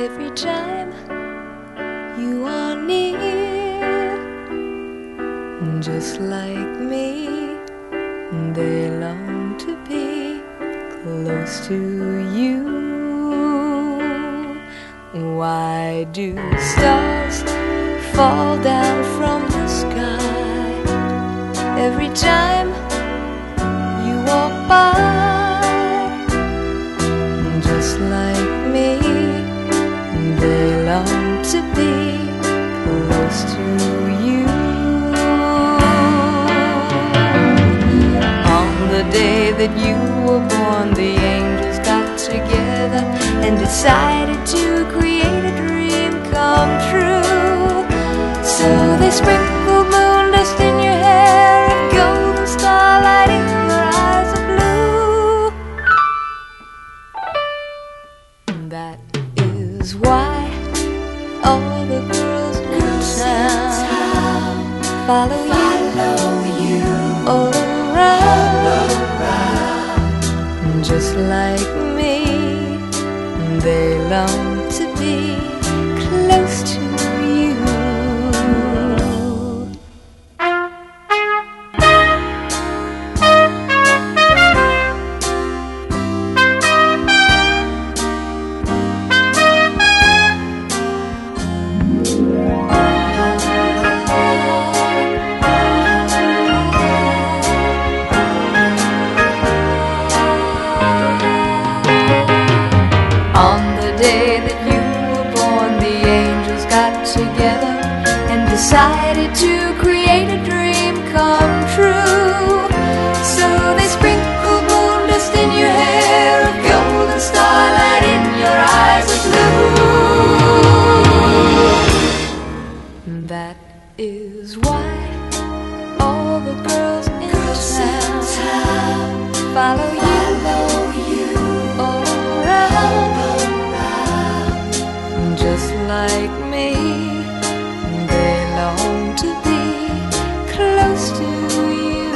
every time you are near. Just like me, they long to be close to you. Why do stars fall down from the sky every time you walk by? Just like me, they long to be close to you. On the day that you were born, the angels got together and decided to create a dream come true. So they sprinkled moon dust in your hair and golden starlight in your eyes of blue. That is why all the girls in town follow you all around. Just like me, they long to be close to you. On the day that you were born, the angels got together and decided to create a dream come true. So they sprinkled moon dust in your hair, a golden starlight in your eyes of blue. That is why all the girls in town follow you all around. Just like me, they long to be close to you.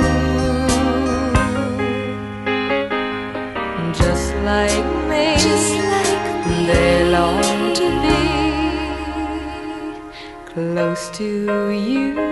Just like me, they long to be close to you.